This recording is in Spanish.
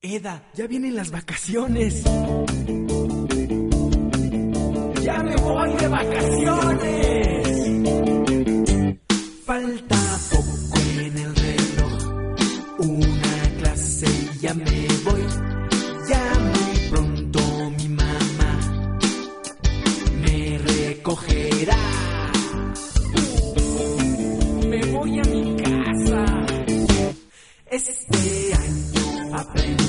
Eda, ya vienen las vacaciones. ¡Ya me voy de vacaciones! Falta poco en el reloj, una clase y ya me voy. Ya muy pronto mi mamá me recogerá. Me voy a mi casa. Este año aprendí